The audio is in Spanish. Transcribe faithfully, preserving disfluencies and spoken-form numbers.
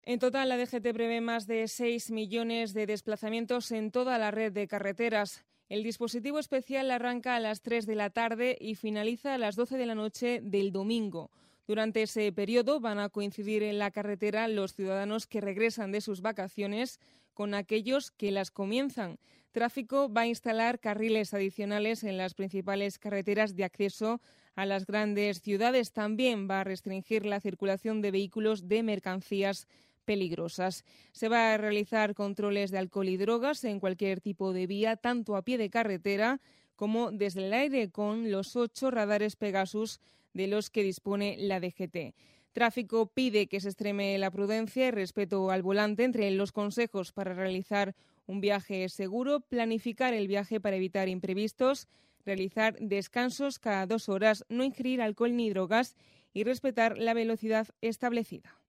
En total, la D G T prevé más de seis millones de desplazamientos en toda la red de carreteras. El dispositivo especial arranca a las tres de la tarde y finaliza a las doce de la noche del domingo. Durante ese periodo van a coincidir en la carretera los ciudadanos que regresan de sus vacaciones con aquellos que las comienzan. Tráfico va a instalar carriles adicionales en las principales carreteras de acceso a las grandes ciudades. También va a restringir la circulación de vehículos de mercancías peligrosas. Se va a realizar controles de alcohol y drogas en cualquier tipo de vía, tanto a pie de carretera como desde el aire, con los ocho radares Pegasus de los que dispone la D G T. Tráfico pide que se extreme la prudencia y respeto al volante. Entre los consejos para realizar un viaje seguro: planificar el viaje para evitar imprevistos, realizar descansos cada dos horas, no ingerir alcohol ni drogas y respetar la velocidad establecida.